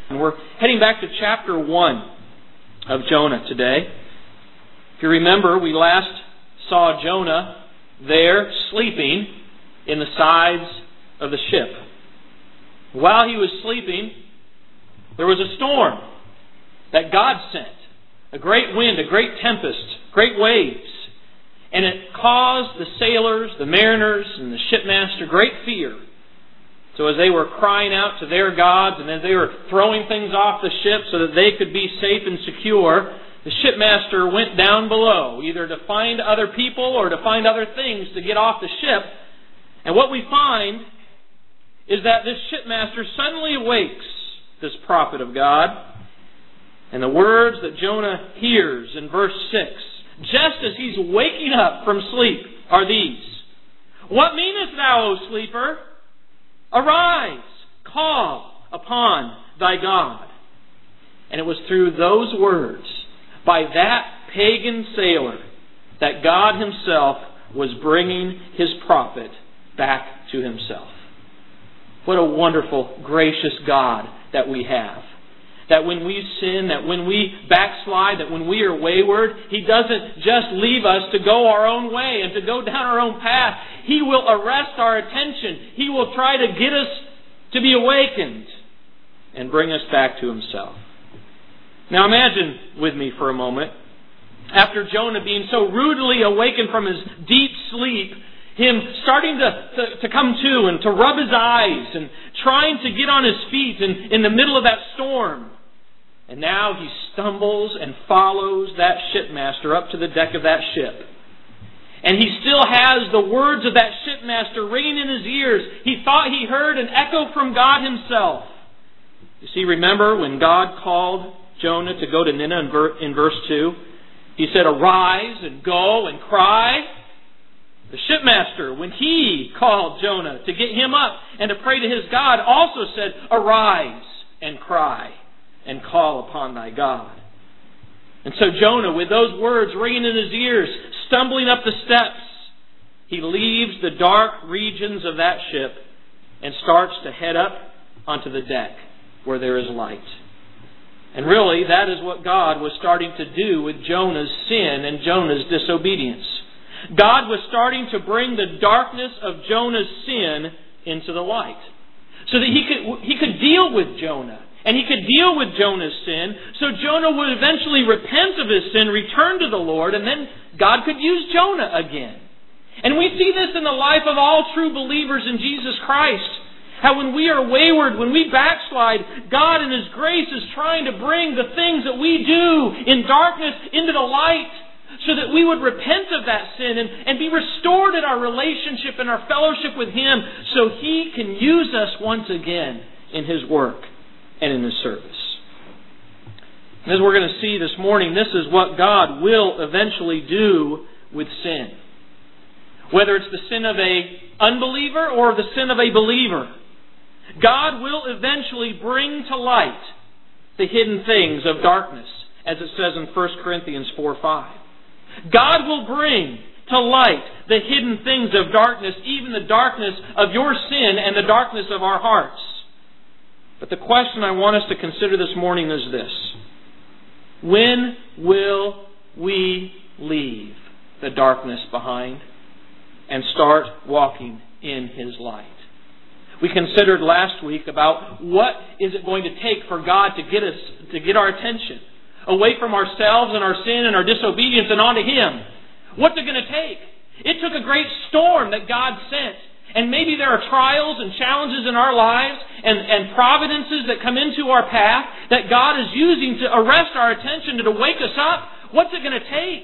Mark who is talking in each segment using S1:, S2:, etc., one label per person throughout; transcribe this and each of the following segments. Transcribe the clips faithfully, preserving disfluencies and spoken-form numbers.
S1: And we're heading back to chapter one of Jonah today. If you remember, we last saw Jonah there sleeping in the sides of the ship. While he was sleeping, there was a storm that God sent. A great wind, a great tempest, great waves. And it caused the sailors, the mariners, and the shipmaster great fear. So as they were crying out to their gods, and as they were throwing things off the ship so that they could be safe and secure, the shipmaster went down below, either to find other people or to find other things to get off the ship. And what we find is that this shipmaster suddenly awakes this prophet of God. And the words that Jonah hears in verse six, just as he's waking up from sleep, are these. What meanest thou, O sleeper? Arise, call upon thy God. And it was through those words, by that pagan sailor, that God himself was bringing his prophet back to himself. What a wonderful, gracious God that we have. That when we sin, that when we backslide, that when we are wayward, He doesn't just leave us to go our own way and to go down our own path. He will arrest our attention. He will try to get us to be awakened and bring us back to Himself. Now imagine with me for a moment, after Jonah being so rudely awakened from his deep sleep, him starting to, to, to come to and to rub his eyes and trying to get on his feet in, in the middle of that storm. And now he stumbles and follows that shipmaster up to the deck of that ship. And he still has the words of that shipmaster ringing in his ears. He thought he heard an echo from God Himself. You see, remember when God called Jonah to go to Nineveh in verse two? He said, "Arise and go and cry." The shipmaster, when he called Jonah to get him up and to pray to his God, also said, "Arise and cry and call upon thy God." And so Jonah, with those words ringing in his ears, stumbling up the steps, he leaves the dark regions of that ship and starts to head up onto the deck where there is light. And really, that is what God was starting to do with Jonah's sin and Jonah's disobedience. God was starting to bring the darkness of Jonah's sin into the light. So that he could, he could deal with Jonah. And he could deal with Jonah's sin. So Jonah would eventually repent of his sin, return to the Lord, and then God could use Jonah again. And we see this in the life of all true believers in Jesus Christ. How when we are wayward, when we backslide, God in His grace is trying to bring the things that we do in darkness into the light, so that we would repent of that sin and, and be restored in our relationship and our fellowship with Him, so He can use us once again in His work and in His service. And as we're going to see this morning, this is what God will eventually do with sin. Whether it's the sin of an unbeliever or the sin of a believer, God will eventually bring to light the hidden things of darkness, as it says in First Corinthians four five. God will bring to light the hidden things of darkness, even the darkness of your sin and the darkness of our hearts. But the question I want us to consider this morning is this: when will we leave the darkness behind and start walking in His light? We considered last week about what is it going to take for God to get us, to get our attention away from ourselves and our sin and our disobedience and onto Him. What's it going to take? It took a great storm that God sent. And maybe there are trials and challenges in our lives and, and providences that come into our path that God is using to arrest our attention and to wake us up. What's it going to take?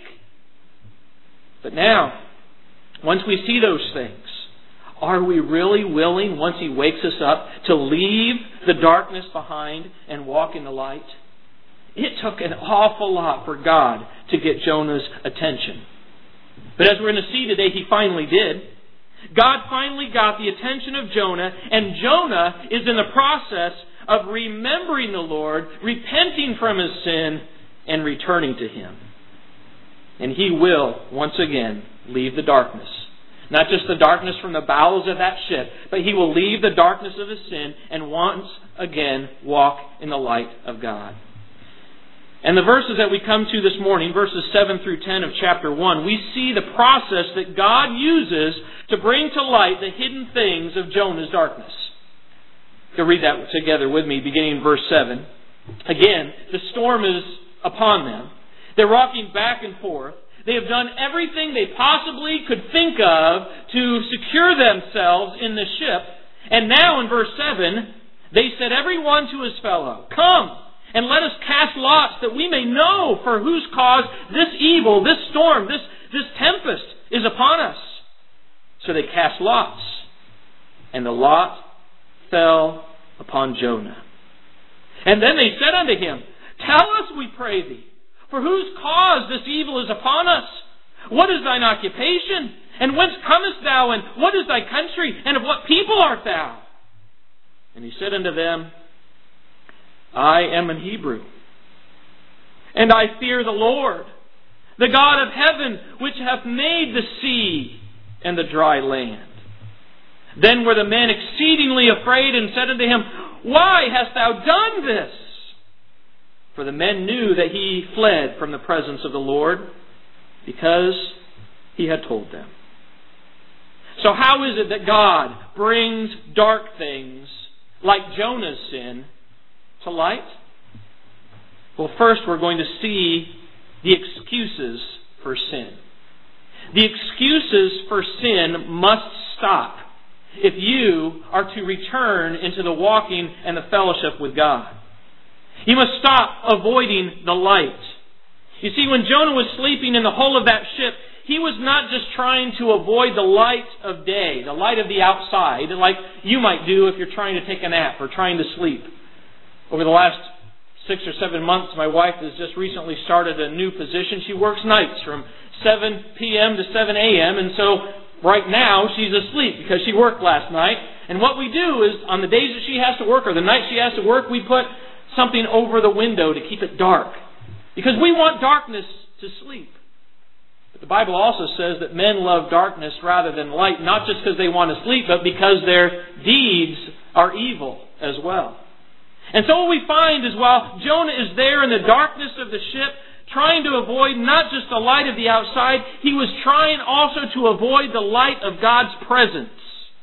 S1: But now, once we see those things, are we really willing, once He wakes us up, to leave the darkness behind and walk in the light? It took an awful lot for God to get Jonah's attention. But as we're going to see today, He finally did. God finally got the attention of Jonah, and Jonah is in the process of remembering the Lord, repenting from his sin, and returning to Him. And he will, once again, leave the darkness. Not just the darkness from the bowels of that ship, but he will leave the darkness of his sin and once again walk in the light of God. And the verses that we come to this morning, verses seven through ten of chapter one, we see the process that God uses to bring to light the hidden things of Jonah's darkness. You can read that together with me, beginning in verse seven. Again, the storm is upon them. They're rocking back and forth. They have done everything they possibly could think of to secure themselves in the ship. And now in verse seven, they said, every one to his fellow, come and let us cast lots that we may know for whose cause this evil, this storm, this, this tempest is upon us. So they cast lots. And the lot fell upon Jonah. And then they said unto him, tell us, we pray thee, for whose cause this evil is upon us? What is thine occupation? And whence comest thou? And what is thy country? And of what people art thou? And he said unto them, I am an Hebrew, and I fear the Lord, the God of heaven, which hath made the sea and the dry land. Then were the men exceedingly afraid, and said unto him, why hast thou done this? For the men knew that he fled from the presence of the Lord, because he had told them. So how is it that God brings dark things like Jonah's sin to light? Well, first we're going to see the excuses for sin. The excuses for sin must stop if you are to return into the walking and the fellowship with God. You must stop avoiding the light. You see, when Jonah was sleeping in the hull of that ship, he was not just trying to avoid the light of day, the light of the outside, like you might do if you're trying to take a nap or trying to sleep. Over the last six or seven months, my wife has just recently started a new position. She works nights from seven p.m. to seven a.m. And so right now she's asleep because she worked last night. And what we do is on the days that she has to work or the nights she has to work, we put something over the window to keep it dark. Because we want darkness to sleep. But the Bible also says that men love darkness rather than light, not just because they want to sleep, but because their deeds are evil as well. And so what we find is while Jonah is there in the darkness of the ship, trying to avoid not just the light of the outside, he was trying also to avoid the light of God's presence.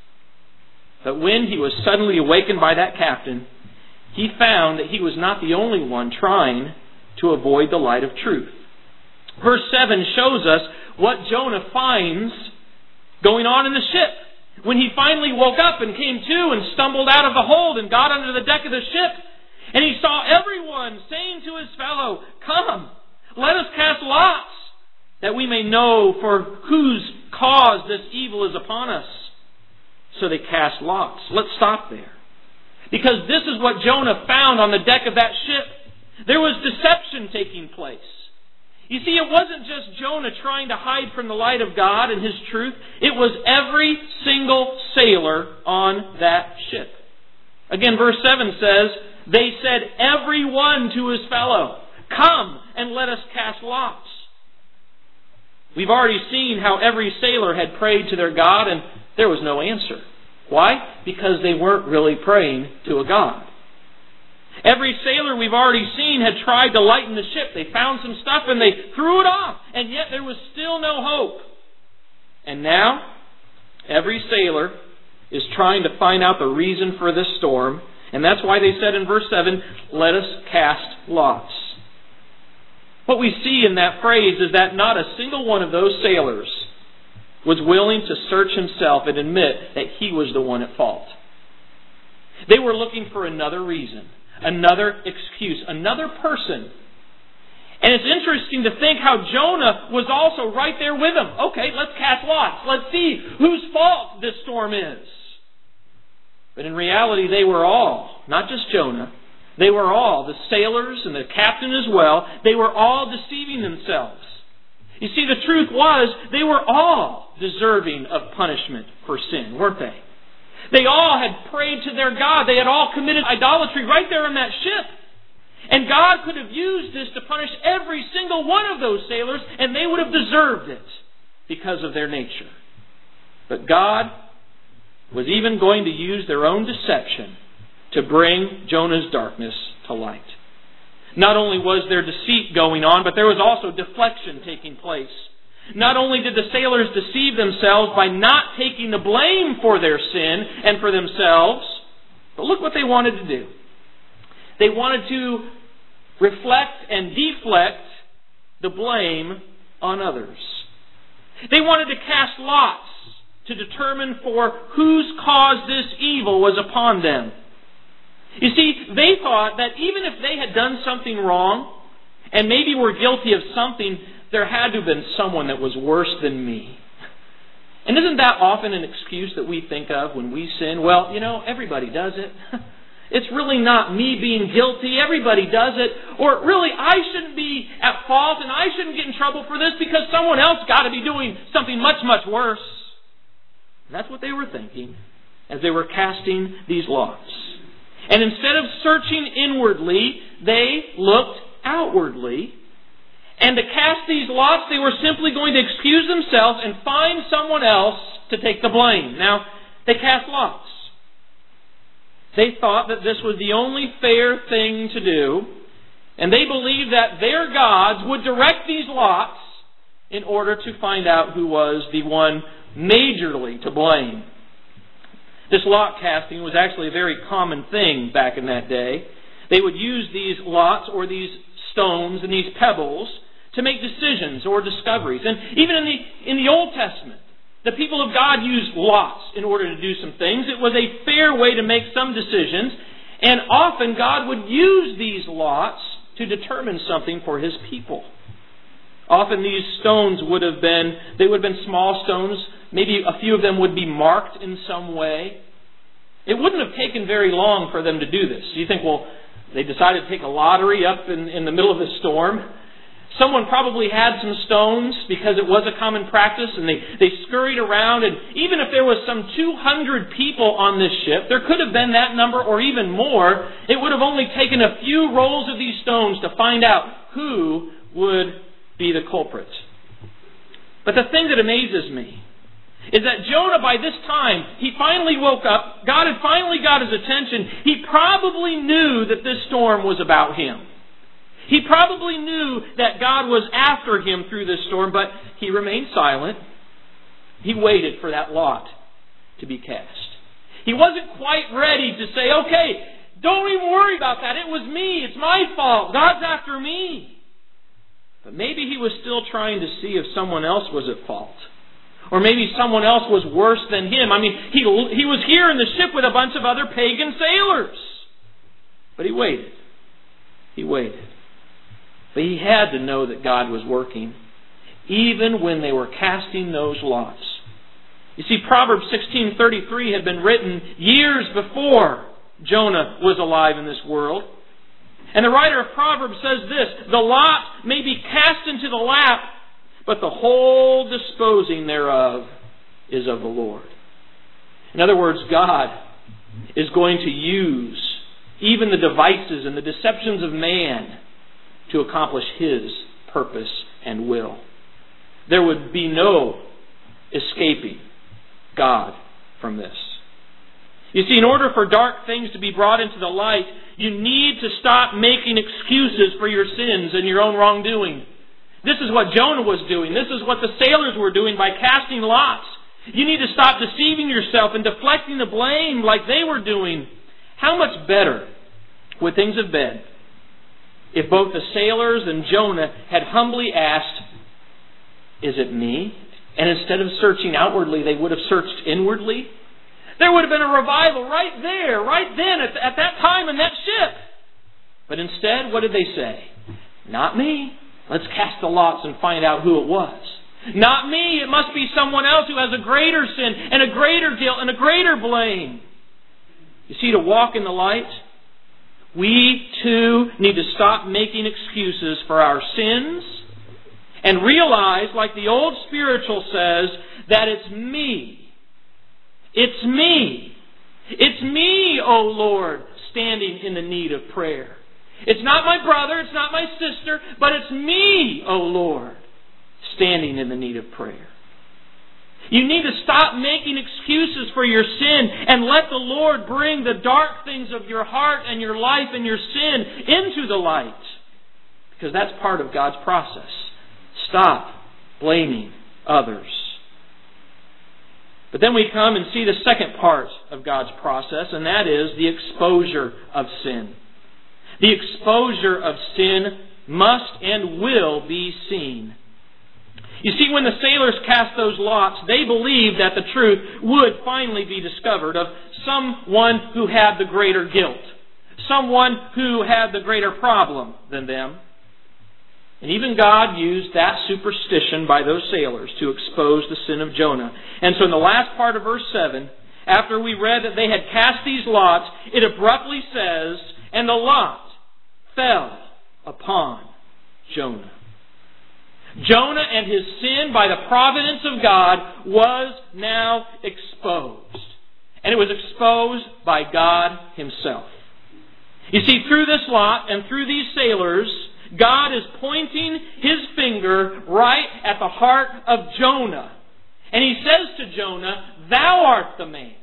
S1: But when he was suddenly awakened by that captain, he found that he was not the only one trying to avoid the light of truth. Verse seven shows us what Jonah finds going on in the ship. When he finally woke up and came to and stumbled out of the hold and got under the deck of the ship, and he saw everyone saying to his fellow, come, let us cast lots, that we may know for whose cause this evil is upon us. So they cast lots. Let's stop there. Because this is what Jonah found on the deck of that ship. There was deception taking place. You see, it wasn't just Jonah trying to hide from the light of God and His truth. It was every single sailor on that ship. Again, verse seven says, they said, every one to his fellow, come and let us cast lots. We've already seen how every sailor had prayed to their God and there was no answer. Why? Because they weren't really praying to a God. Every sailor we've already seen had tried to lighten the ship. They found some stuff and they threw it off. And yet there was still no hope. And now, every sailor is trying to find out the reason for this storm. And that's why they said in verse seven, let us cast lots. What we see in that phrase is that not a single one of those sailors was willing to search himself and admit that he was the one at fault. They were looking for another reason, another excuse, another person. And it's interesting to think how Jonah was also right there with them. Okay, let's cast lots. Let's see whose fault this storm is. But in reality, they were all, not just Jonah, they were all, the sailors and the captain as well, they were all deceiving themselves. You see, the truth was, they were all deserving of punishment for sin, weren't they? They all had prayed to their God. They had all committed idolatry right there on that ship. And God could have used this to punish every single one of those sailors, and they would have deserved it because of their nature. But God was even going to use their own deception to bring Jonah's darkness to light. Not only was there deceit going on, but there was also deflection taking place. Not only did the sailors deceive themselves by not taking the blame for their sin and for themselves, but look what they wanted to do. They wanted to reflect and deflect the blame on others. They wanted to cast lots to determine for whose cause this evil was upon them. You see, they thought that even if they had done something wrong, and maybe were guilty of something, there had to have been someone that was worse than me. And isn't that often an excuse that we think of when we sin? Well, you know, everybody does it. It's really not me being guilty. Everybody does it. Or really, I shouldn't be at fault and I shouldn't get in trouble for this because someone else got to be doing something much, much worse. And that's what they were thinking as they were casting these lots. And instead of searching inwardly, they looked outwardly. And to cast these lots, they were simply going to excuse themselves and find someone else to take the blame. Now, they cast lots. They thought that this was the only fair thing to do, and they believed that their gods would direct these lots in order to find out who was the one majorly to blame. This lot casting was actually a very common thing back in that day. They would use these lots or these stones and these pebbles to make decisions or discoveries. And even in the in the Old Testament, the people of God used lots in order to do some things. It was a fair way to make some decisions. And often God would use these lots to determine something for His people. Often these stones would have been, they would have been small stones. Maybe a few of them would be marked in some way. It wouldn't have taken very long for them to do this. You think, well, they decided to take a lottery up in, in the middle of a storm. Someone probably had some stones because it was a common practice, and they, they scurried around. And even if there was some two hundred people on this ship, there could have been that number or even more. It would have only taken a few rolls of these stones to find out who would be the culprit. But the thing that amazes me is that Jonah, by this time, he finally woke up. God had finally got his attention. He probably knew that this storm was about him. He probably knew that God was after him through this storm, but he remained silent. He waited for that lot to be cast. He wasn't quite ready to say, okay, don't even worry about that. It was me. It's my fault. God's after me. But maybe he was still trying to see if someone else was at fault. Or maybe someone else was worse than him. I mean, he, he was here in the ship with a bunch of other pagan sailors. But he waited. He waited. But he had to know that God was working, even when they were casting those lots. You see, Proverbs sixteen thirty-three had been written years before Jonah was alive in this world. And the writer of Proverbs says this, the lot may be cast into the lap, but the whole disposing thereof is of the Lord. In other words, God is going to use even the devices and the deceptions of man to accomplish His purpose and will. There would be no escaping God from this. You see, in order for dark things to be brought into the light, you need to stop making excuses for your sins and your own wrongdoing. This is what Jonah was doing. This is what the sailors were doing by casting lots. You need to stop deceiving yourself and deflecting the blame like they were doing. How much better would things have been if both the sailors and Jonah had humbly asked, is it me? And instead of searching outwardly, they would have searched inwardly? There would have been a revival right there, right then, at, at that time in that ship. But instead, what did they say? Not me. Let's cast the lots and find out who it was. Not me. It must be someone else who has a greater sin and a greater guilt and a greater blame. You see, to walk in the light, we too need to stop making excuses for our sins and realize, like the old spiritual says, that it's me. It's me. It's me, O Lord, standing in the need of prayer. It's not my brother, it's not my sister, but it's me, O Lord, standing in the need of prayer. You need to stop making excuses for your sin and let the Lord bring the dark things of your heart and your life and your sin into the light. Because that's part of God's process. Stop blaming others. But then we come and see the second part of God's process, and that is the exposure of sin. The exposure of sin must and will be seen. You see, when the sailors cast those lots, they believed that the truth would finally be discovered of someone who had the greater guilt, someone who had the greater problem than them. And even God used that superstition by those sailors to expose the sin of Jonah. And so in the last part of verse seven, after we read that they had cast these lots, it abruptly says, "And the lot fell upon Jonah." Jonah and his sin, by the providence of God, was now exposed. And it was exposed by God Himself. You see, through this lot and through these sailors, God is pointing His finger right at the heart of Jonah. And He says to Jonah, "Thou art the man."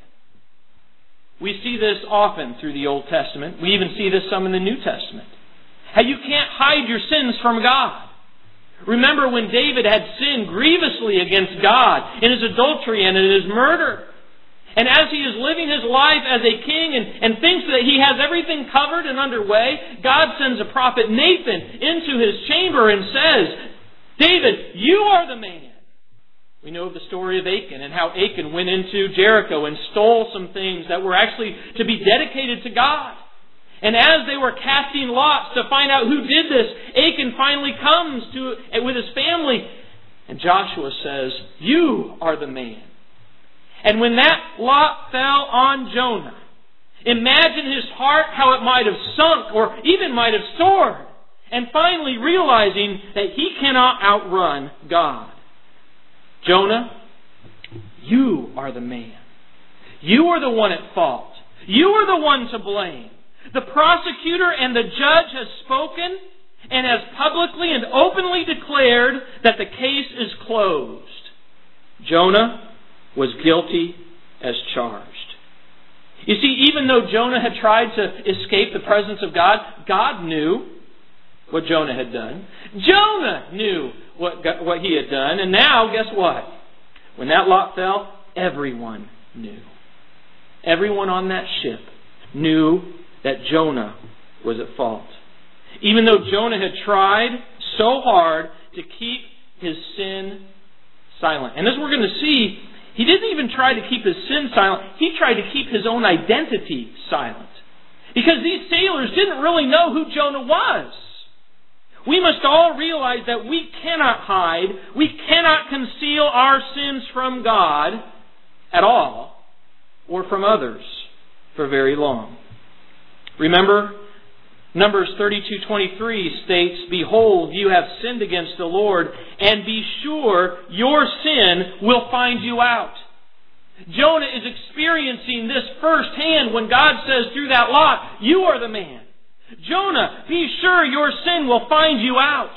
S1: We see this often through the Old Testament. We even see this some in the New Testament. How you can't hide your sins from God. Remember when David had sinned grievously against God in his adultery and in his murder. And as he is living his life as a king and, and thinks that he has everything covered and underway, God sends a prophet Nathan into his chamber and says, "David, you are the man." We know of the story of Achan and how Achan went into Jericho and stole some things that were actually to be dedicated to God. And as they were casting lots to find out who did this, Achan finally comes to with his family. And Joshua says, "You are the man." And when that lot fell on Jonah, imagine his heart, how it might have sunk or even might have soared. And finally realizing that he cannot outrun God. "Jonah, you are the man. You are the one at fault. You are the one to blame. The prosecutor and the judge has spoken and has publicly and openly declared that the case is closed." Jonah was guilty as charged. You see, even though Jonah had tried to escape the presence of God, God knew what Jonah had done. Jonah knew what, what he had done. And now, guess what? When that lot fell, everyone knew. Everyone on that ship knew that Jonah was at fault. Even though Jonah had tried so hard to keep his sin silent. And as we're going to see, he didn't even try to keep his sin silent. He tried to keep his own identity silent. Because these sailors didn't really know who Jonah was. We must all realize that we cannot hide, we cannot conceal our sins from God at all, or from others for very long. Remember, Numbers thirty-two twenty-three states, "Behold, you have sinned against the Lord, and be sure your sin will find you out." Jonah is experiencing this firsthand when God says through that lot, "You are the man." Jonah, be sure your sin will find you out.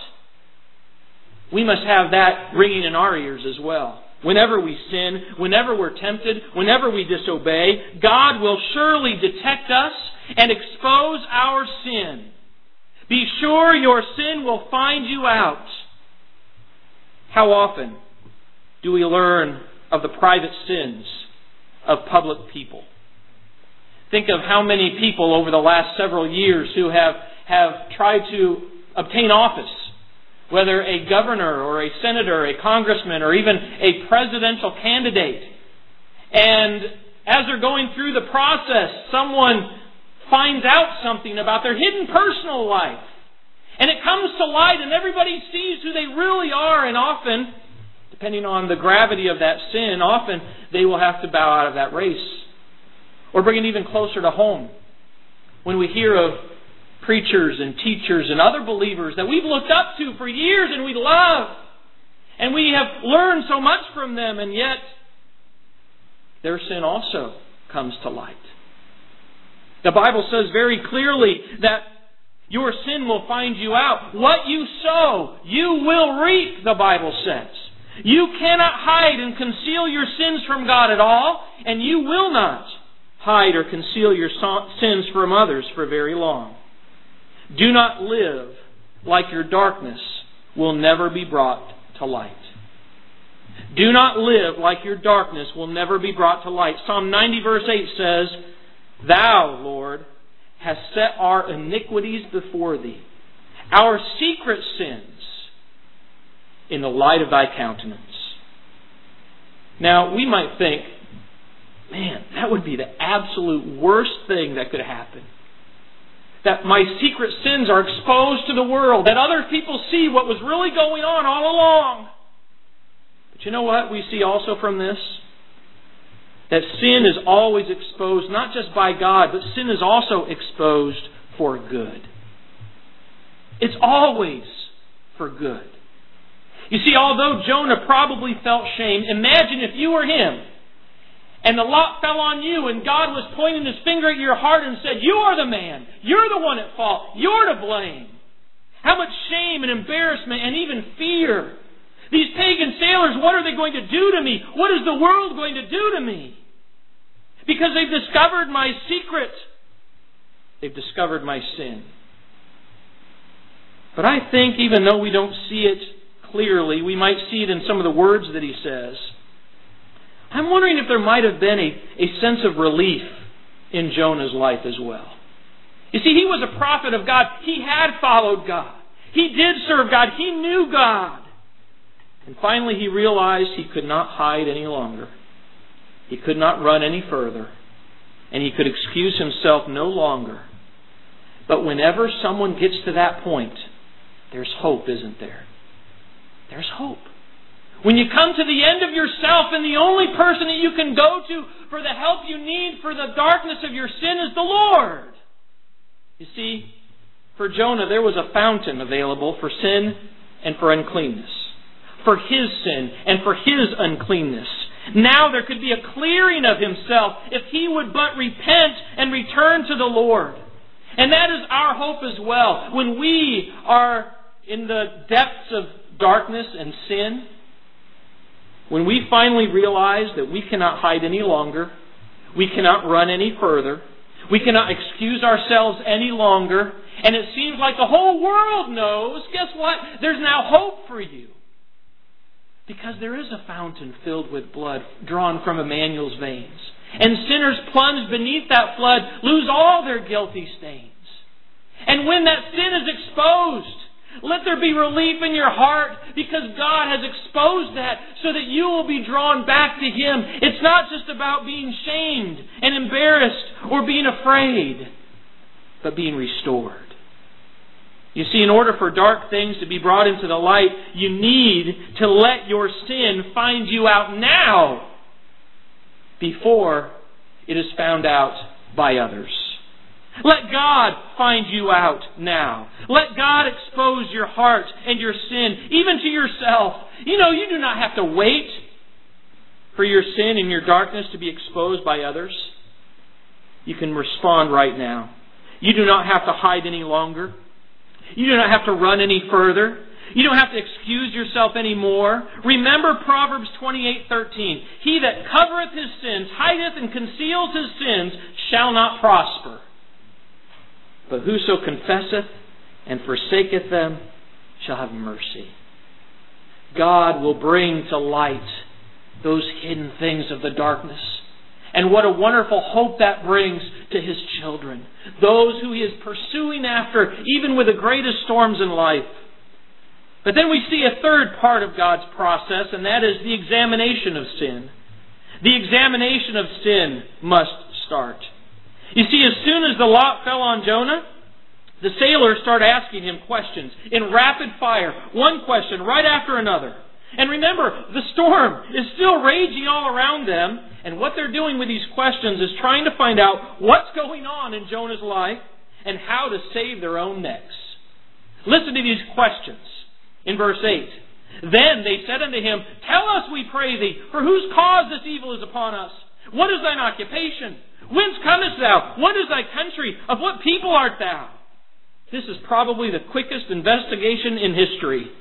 S1: We must have that ringing in our ears as well. Whenever we sin, whenever we're tempted, whenever we disobey, God will surely detect us and expose our sin. Be sure your sin will find you out. How often do we learn of the private sins of public people? Think of how many people over the last several years who have, have tried to obtain office, whether a governor or a senator, a congressman, or even a presidential candidate. And as they're going through the process, someone finds out something about their hidden personal life. And it comes to light and everybody sees who they really are. And often, depending on the gravity of that sin, often they will have to bow out of that race. Or bring it even closer to home. When we hear of preachers and teachers and other believers that we've looked up to for years and we love. And we have learned so much from them, and yet their sin also comes to light. The Bible says very clearly that your sin will find you out. What you sow, you will reap, the Bible says. You cannot hide and conceal your sins from God at all, and you will not hide or conceal your sins from others for very long. Do not live like your darkness will never be brought to light. Do not live like your darkness will never be brought to light. Psalm ninety verse eight says, Thou, Lord, hast set our iniquities before Thee, our secret sins, in the light of Thy countenance. Now, we might think, man, that would be the absolute worst thing that could happen. That my secret sins are exposed to the world, that other people see what was really going on all along. But you know what we see also from this? That sin is always exposed, not just by God, but sin is also exposed for good. It's always for good. You see, although Jonah probably felt shame, imagine if you were him, and the lot fell on you, and God was pointing His finger at your heart and said, You are the man. You're the one at fault. You're to blame. How much shame and embarrassment and even fear. These pagan sailors, what are they going to do to me? What is the world going to do to me? Because they've discovered my secret. They've discovered my sin. But I think even though we don't see it clearly, we might see it in some of the words that he says. I'm wondering if there might have been a, a sense of relief in Jonah's life as well. You see, he was a prophet of God. He had followed God. He did serve God. He knew God. And finally he realized he could not hide any longer. He could not run any further. And he could excuse himself no longer. But whenever someone gets to that point, there's hope, isn't there? There's hope. When you come to the end of yourself and the only person that you can go to for the help you need for the darkness of your sin is the Lord. You see, for Jonah there was a fountain available for sin and for uncleanness. For his sin and for his uncleanness. Now there could be a clearing of himself if he would but repent and return to the Lord. And that is our hope as well. When we are in the depths of darkness and sin, when we finally realize that we cannot hide any longer, we cannot run any further, we cannot excuse ourselves any longer, and it seems like the whole world knows, guess what? There's now hope for you. Because there is a fountain filled with blood drawn from Emmanuel's veins. And sinners plunged beneath that flood lose all their guilty stains. And when that sin is exposed, let there be relief in your heart because God has exposed that so that you will be drawn back to Him. It's not just about being shamed and embarrassed or being afraid, but being restored. You see, in order for dark things to be brought into the light, you need to let your sin find you out now before it is found out by others. Let God find you out now. Let God expose your heart and your sin, even to yourself. You know, you do not have to wait for your sin and your darkness to be exposed by others. You can respond right now. You do not have to hide any longer. You do not have to run any further. You don't have to excuse yourself anymore. Remember Proverbs twenty-eight thirteen. He that covereth his sins, hideth and conceals his sins, shall not prosper. But whoso confesseth and forsaketh them shall have mercy. God will bring to light those hidden things of the darkness. And what a wonderful hope that brings to His children. Those who He is pursuing after, even with the greatest storms in life. But then we see a third part of God's process, and that is the examination of sin. The examination of sin must start. You see, as soon as the lot fell on Jonah, the sailors started asking him questions in rapid fire. One question right after another. And remember, the storm is still raging all around them. And what they're doing with these questions is trying to find out what's going on in Jonah's life and how to save their own necks. Listen to these questions in verse eight. Then they said unto him, Tell us, we pray thee, for whose cause this evil is upon us? What is thine occupation? Whence comest thou? What is thy country? Of what people art thou? This is probably the quickest investigation in history.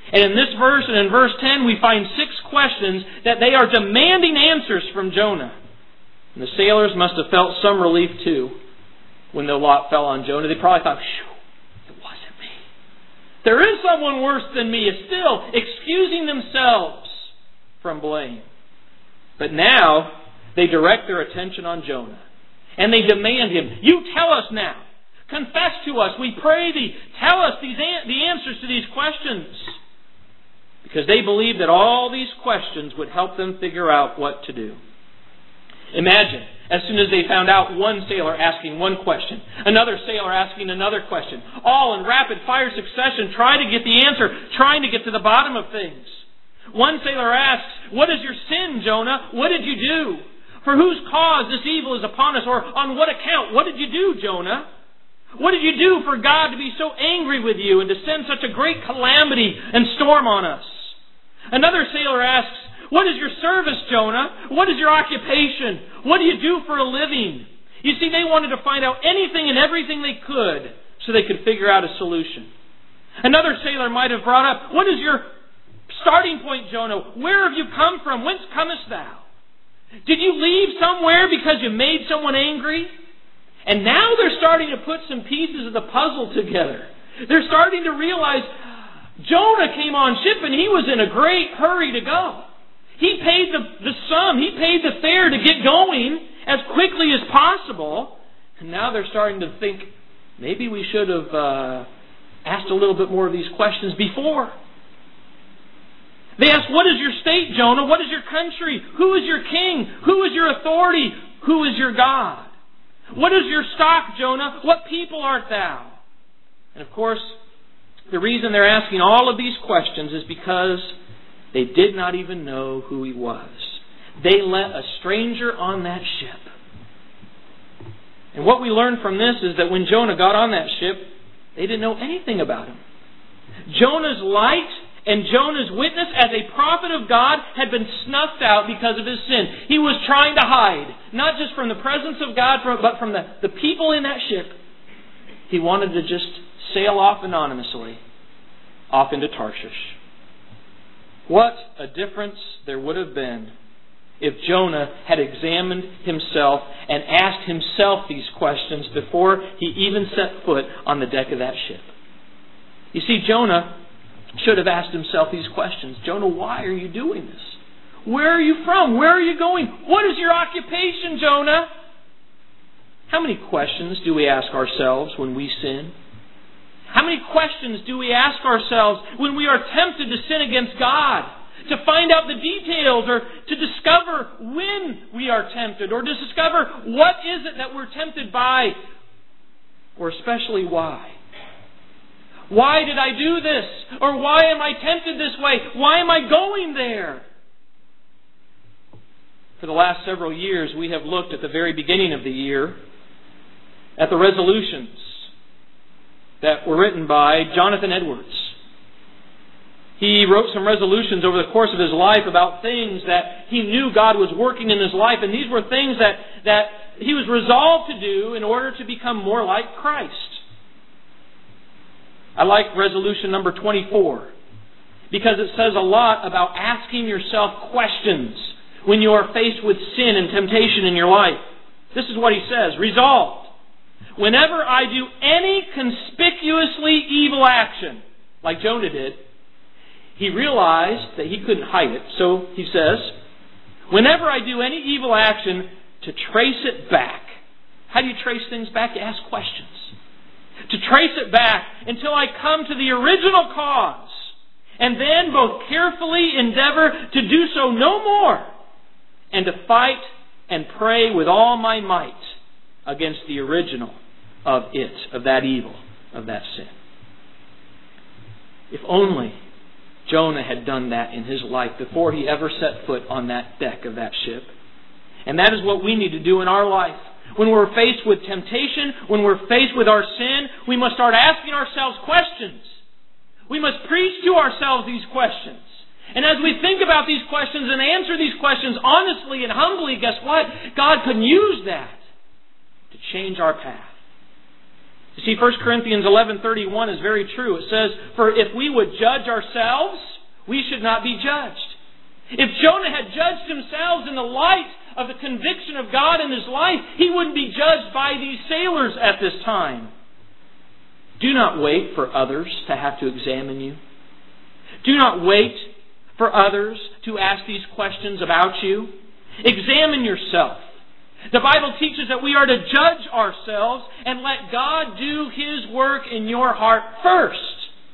S1: And in this verse and in verse ten, we find six questions that they are demanding answers from Jonah. And the sailors must have felt some relief too when the lot fell on Jonah. They probably thought, phew, it wasn't me. There is someone worse than me. Is still excusing themselves from blame. But now they direct their attention on Jonah. And they demand him, you tell us now. Confess to us, we pray thee. Tell us these an- the answers to these questions. Because they believed that all these questions would help them figure out what to do. Imagine, as soon as they found out one sailor asking one question, another sailor asking another question, all in rapid fire succession, trying to get the answer, trying to get to the bottom of things. One sailor asks, what is your sin, Jonah? What did you do? For whose cause this evil is upon us? Or on what account? What did you do, Jonah? What did you do for God to be so angry with you and to send such a great calamity and storm on us? Another sailor asks, what is your service, Jonah? What is your occupation? What do you do for a living? You see, they wanted to find out anything and everything they could so they could figure out a solution. Another sailor might have brought up, what is your starting point, Jonah? Where have you come from? Whence comest thou? Did you leave somewhere because you made someone angry? And now they're starting to put some pieces of the puzzle together. They're starting to realize Jonah came on ship and he was in a great hurry to go. He paid the, the sum, he paid the fare to get going as quickly as possible. And now they're starting to think, maybe we should have uh, asked a little bit more of these questions before. They ask, what is your state, Jonah? What is your country? Who is your king? Who is your authority? Who is your God? What is your stock, Jonah? What people art thou? And of course, the reason they're asking all of these questions is because they did not even know who he was. They let a stranger on that ship. And what we learn from this is that when Jonah got on that ship, they didn't know anything about him. Jonah's light and Jonah's witness as a prophet of God had been snuffed out because of his sin. He was trying to hide, not just from the presence of God, but from the, the people in that ship. He wanted to just sail off anonymously, off into Tarshish. What a difference there would have been if Jonah had examined himself and asked himself these questions before he even set foot on the deck of that ship. You see, Jonah should have asked himself these questions. Jonah, why are you doing this? Where are you from? Where are you going? What is your occupation, Jonah? How many questions do we ask ourselves when we sin? How many questions do we ask ourselves when we are tempted to sin against God? To find out the details or to discover when we are tempted or to discover what is it that we're tempted by or especially why. Why did I do this? Or why am I tempted this way? Why am I going there? For the last several years, we have looked at the very beginning of the year at the resolutions that were written by Jonathan Edwards. He wrote some resolutions over the course of his life about things that he knew God was working in his life, and these were things that, that he was resolved to do in order to become more like Christ. I like resolution number twenty-four because it says a lot about asking yourself questions when you are faced with sin and temptation in your life. This is what he says. Resolved. Whenever I do any conspicuously evil action, like Jonah did, he realized that he couldn't hide it. So he says, whenever I do any evil action, to trace it back. How do you trace things back? You ask questions. To trace it back until I come to the original cause, and then both carefully endeavor to do so no more, and to fight and pray with all my might against the original of it, of that evil, of that sin. If only Jonah had done that in his life before he ever set foot on that deck of that ship. And that is what we need to do in our life. When we're faced with temptation, when we're faced with our sin, we must start asking ourselves questions. We must preach to ourselves these questions. And as we think about these questions and answer these questions honestly and humbly, guess what? God can use that to change our path. You see, First Corinthians eleven thirty-one is very true. It says, "For if we would judge ourselves, we should not be judged." If Jonah had judged himself in the light of the conviction of God in his life, he wouldn't be judged by these sailors at this time. Do not wait for others to have to examine you. Do not wait for others to ask these questions about you. Examine yourself. The Bible teaches that we are to judge ourselves and let God do His work in your heart first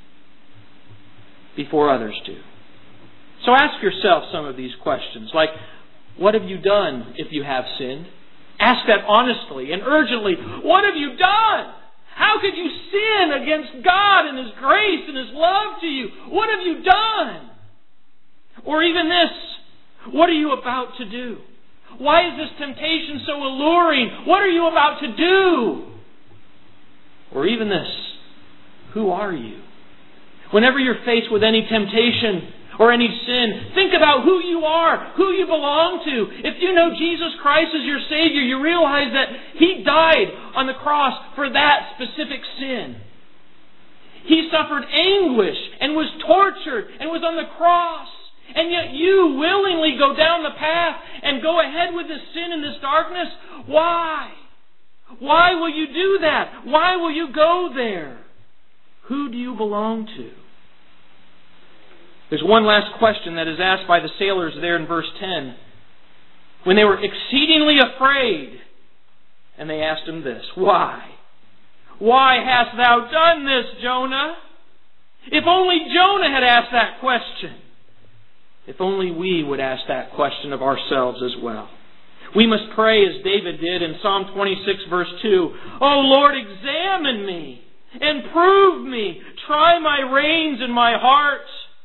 S1: before others do. So ask yourself some of these questions, like, what have you done if you have sinned? Ask that honestly and urgently. What have you done? How could you sin against God and His grace and His love to you? What have you done? Or even this, what are you about to do? Why is this temptation so alluring? What are you about to do? Or even this, who are you? Whenever you're faced with any temptation or any sin, think about who you are, who you belong to. If you know Jesus Christ as your Savior, you realize that He died on the cross for that specific sin. He suffered anguish and was tortured and was on the cross. And yet you willingly go down the path and go ahead with this sin and this darkness. Why? Why will you do that? Why will you go there? Who do you belong to? There's one last question that is asked by the sailors there in verse ten. When they were exceedingly afraid, and they asked him this, why? Why hast thou done this, Jonah? If only Jonah had asked that question. If only we would ask that question of ourselves as well. We must pray as David did in Psalm twenty-six verse two. O Lord, examine me and prove me. Try my reins and my heart.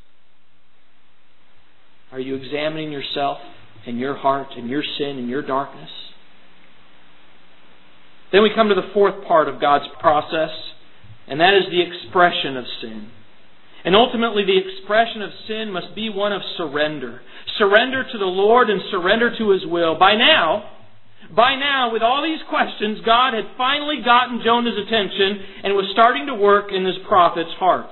S1: Are you examining yourself and your heart and your sin and your darkness? Then we come to the fourth part of God's process, and that is the expression of sin. And ultimately the expression of sin must be one of surrender. Surrender to the Lord and surrender to His will. By now, by now, with all these questions, God had finally gotten Jonah's attention and was starting to work in this prophet's heart.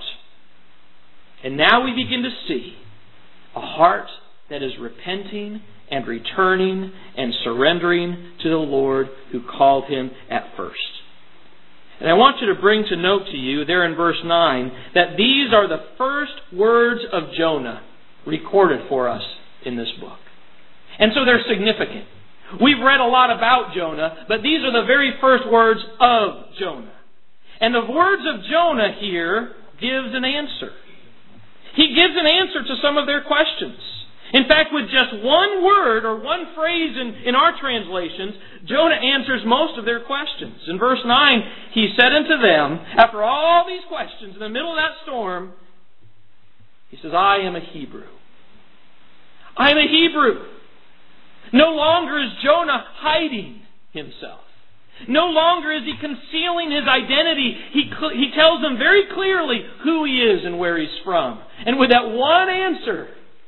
S1: And now we begin to see a heart that is repenting and returning and surrendering to the Lord who called him at first. And I want you to bring to note to you there in verse nine that these are the first words of Jonah recorded for us in this book. And so they're significant. We've read a lot about Jonah, but these are the very first words of Jonah. And the words of Jonah here gives an answer. He gives an answer to some of their questions. In fact, with just one word or one phrase in, in our translations, Jonah answers most of their questions. In verse nine, he said unto them, after all these questions, in the middle of that storm, he says, I am a Hebrew. I am a Hebrew. No longer is Jonah hiding himself. No longer is he concealing his identity. He, he tells them very clearly who he is and where he's from. And with that one answer,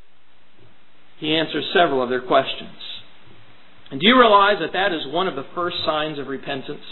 S1: he answers several of their questions. And do you realize that that is one of the first signs of repentance?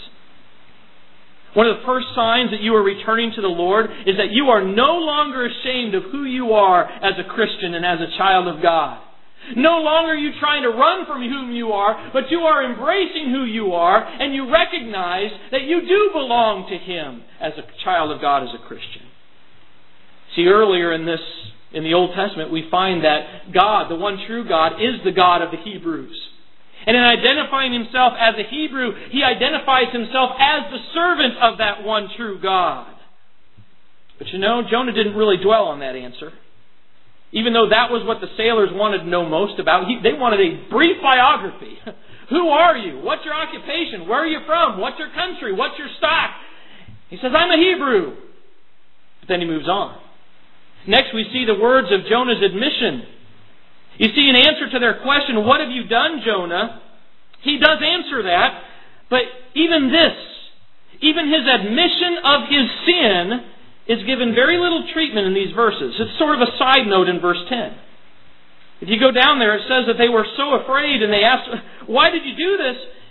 S1: One of the first signs that you are returning to the Lord is that you are no longer ashamed of who you are as a Christian and as a child of God. No longer are you trying to run from whom you are, but you are embracing who you are, and you recognize that you do belong to Him as a child of God, as a Christian. See, earlier in this, in the Old Testament, we find that God, the one true God, is the God of the Hebrews. And in identifying Himself as a Hebrew, He identifies Himself as the servant of that one true God. But you know, Jonah didn't really dwell on that answer. Even though that was what the sailors wanted to know most about, he, they wanted a brief biography. Who are you? What's your occupation? Where are you from? What's your country? What's your stock? He says, I'm a Hebrew. But then he moves on. Next we see the words of Jonah's admission. You see, in answer to their question, what have you done, Jonah? He does answer that. But even this, even his admission of his sin is given very little treatment in these verses. It's sort of a side note in verse ten. If you go down there, it says that they were so afraid and they asked, why did you do this?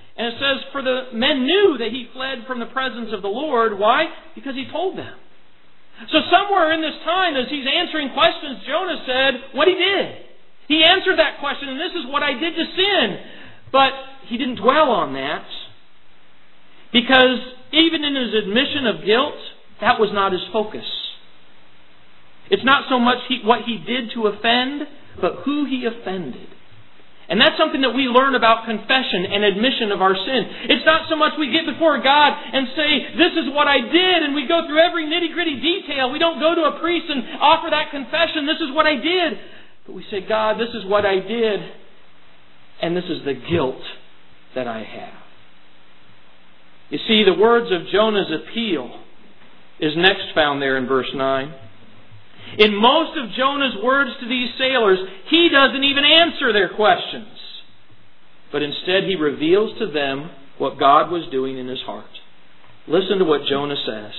S1: And it says, for the men knew that he fled from the presence of the Lord. Why? Because he told them. So somewhere in this time, as he's answering questions, Jonah said what he did. He answered that question, and this is what I did to sin. But he didn't dwell on that. Because even in his admission of guilt, that was not his focus. It's not so much he, what he did to offend, but who he offended. And that's something that we learn about confession and admission of our sin. It's not so much we get before God and say, this is what I did, and we go through every nitty-gritty detail. We don't go to a priest and offer that confession, this is what I did. But we say, God, this is what I did, and this is the guilt that I have. You see, the words of Jonah's appeal is next found there in verse nine. In most of Jonah's words to these sailors, he doesn't even answer their questions. But instead he reveals to them what God was doing in his heart. Listen to what Jonah says.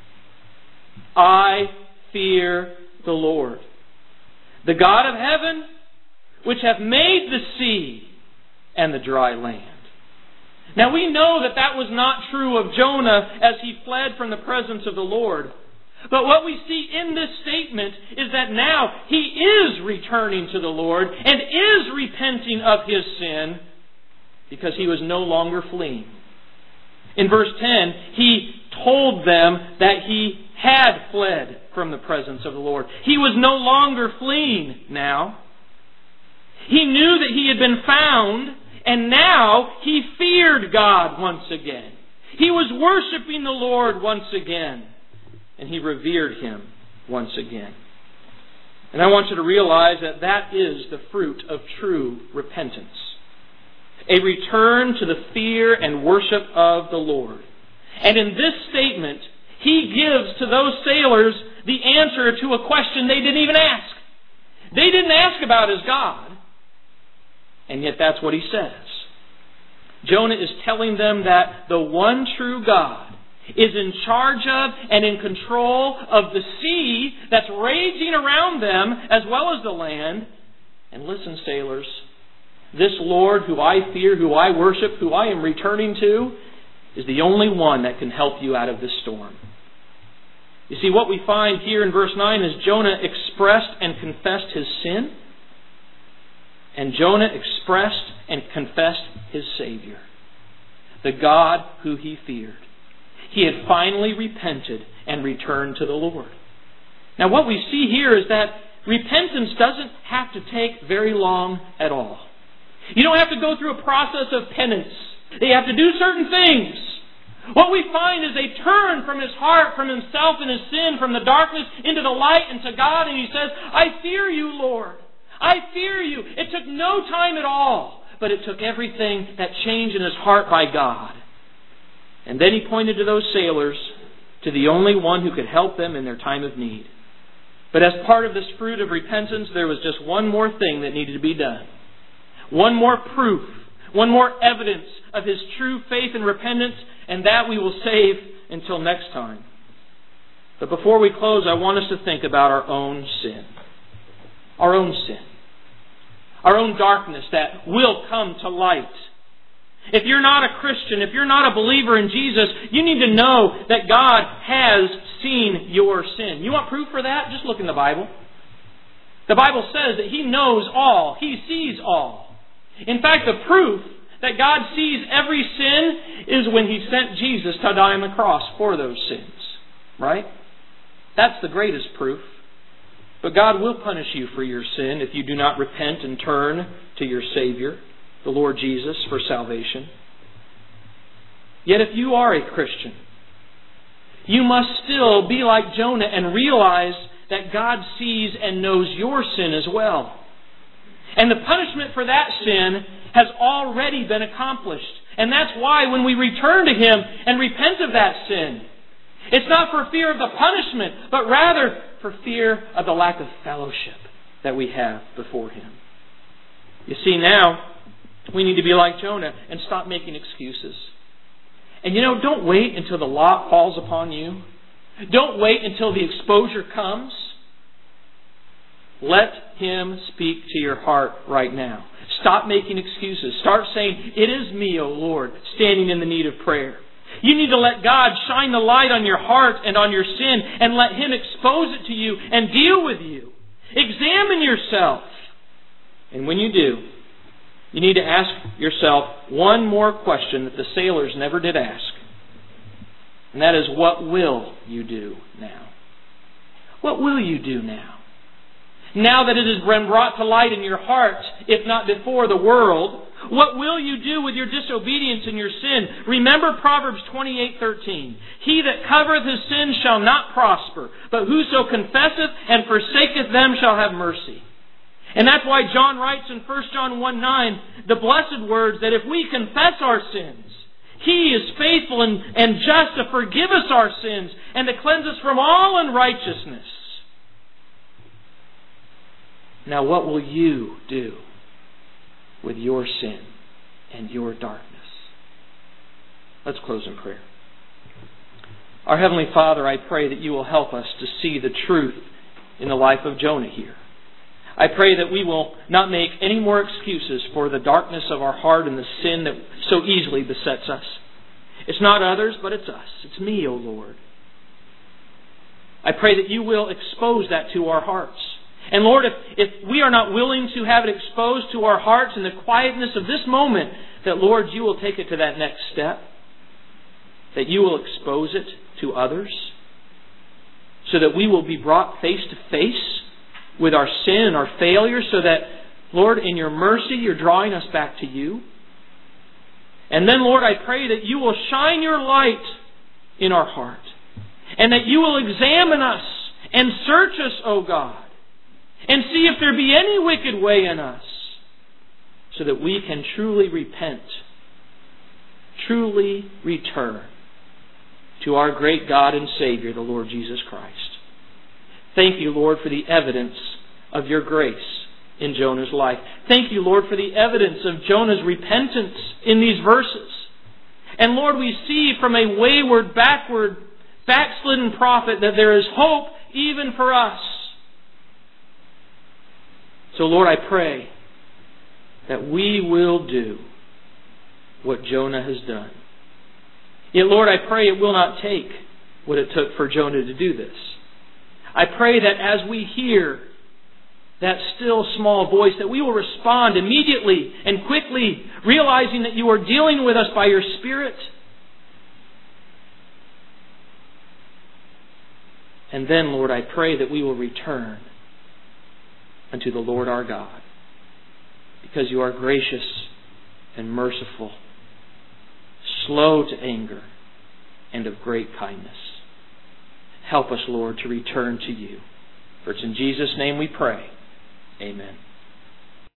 S1: I fear the Lord, the God of heaven, which hath made the sea and the dry land. Now we know that that was not true of Jonah as he fled from the presence of the Lord. But what we see in this statement is that now he is returning to the Lord and is repenting of his sin because he was no longer fleeing. In verse ten, he told them that he had fled from the presence of the Lord. He was no longer fleeing now. He knew that he had been found, and now he feared God once again. He was worshiping the Lord once again. And he revered Him once again. And I want you to realize that that is the fruit of true repentance. A return to the fear and worship of the Lord. And in this statement, he gives to those sailors the answer to a question they didn't even ask. They didn't ask about his God. And yet that's what he says. Jonah is telling them that the one true God is in charge of and in control of the sea that's raging around them as well as the land. And listen, sailors, this Lord who I fear, who I worship, who I am returning to, is the only one that can help you out of this storm. You see, what we find here in verse nine is Jonah expressed and confessed his sin. And Jonah expressed and confessed his Savior, the God who he feared. He had finally repented and returned to the Lord. Now what we see here is that repentance doesn't have to take very long at all. You don't have to go through a process of penance. You have to do certain things. What we find is a turn from his heart, from himself and his sin, from the darkness into the light and to God. And he says, I fear you, Lord. I fear you. It took no time at all, but it took everything that changed in his heart by God. And then he pointed to those sailors, to the only one who could help them in their time of need. But as part of this fruit of repentance, there was just one more thing that needed to be done. One more proof, one more evidence of his true faith and repentance, and that we will save until next time. But before we close, I want us to think about our own sin. Our own sin. Our own darkness that will come to light. If you're not a Christian, if you're not a believer in Jesus, you need to know that God has seen your sin. You want proof for that? Just look in the Bible. The Bible says that He knows all. He sees all. In fact, the proof that God sees every sin is when He sent Jesus to die on the cross for those sins. Right? That's the greatest proof. But God will punish you for your sin if you do not repent and turn to your Savior, the Lord Jesus, for salvation. Yet if you are a Christian, you must still be like Jonah and realize that God sees and knows your sin as well. And the punishment for that sin has already been accomplished. And that's why when we return to Him and repent of that sin, it's not for fear of the punishment, but rather for fear of the lack of fellowship that we have before Him. You see, now we need to be like Jonah and stop making excuses. And you know, don't wait until the lot falls upon you. Don't wait until the exposure comes. Let Him speak to your heart right now. Stop making excuses. Start saying, it is me, O Lord, standing in the need of prayer. You need to let God shine the light on your heart and on your sin and let Him expose it to you and deal with you. Examine yourself. And when you do, you need to ask yourself one more question that the sailors never did ask. And that is, what will you do now? What will you do now? Now that it has been brought to light in your heart, if not before the world, what will you do with your disobedience and your sin? Remember Proverbs twenty-eight thirteen. He that covereth his sin shall not prosper, but whoso confesseth and forsaketh them shall have mercy. And that's why John writes in First John one nine, the blessed words that if we confess our sins, He is faithful and, and just to forgive us our sins and to cleanse us from all unrighteousness. Now what will you do with your sin and your darkness? Let's close in prayer. Our Heavenly Father, I pray that You will help us to see the truth in the life of Jonah here. I pray that we will not make any more excuses for the darkness of our heart and the sin that so easily besets us. It's not others, but it's us. It's me, O Lord. I pray that You will expose that to our hearts. And Lord, if, if we are not willing to have it exposed to our hearts in the quietness of this moment, that Lord, You will take it to that next step. That You will expose it to others. So that we will be brought face to face with our sin and our failure, so that, Lord, in Your mercy, You're drawing us back to You. And then, Lord, I pray that You will shine Your light in our heart. And that You will examine us and search us, O God. And see if there be any wicked way in us, so that we can truly repent, truly return to our great God and Savior, the Lord Jesus Christ. Thank You, Lord, for the evidence of Your grace in Jonah's life. Thank You, Lord, for the evidence of Jonah's repentance in these verses. And Lord, we see from a wayward, backward, backslidden prophet that there is hope even for us. So Lord, I pray that we will do what Jonah has done. Yet Lord, I pray it will not take what it took for Jonah to do this. I pray that as we hear that still small voice, that we will respond immediately and quickly, realizing that You are dealing with us by Your Spirit. And then, Lord, I pray that we will return unto the Lord our God, because You are gracious and merciful, slow to anger, and of great kindness. Help us, Lord, to return to You. For it's in Jesus' name we pray. Amen.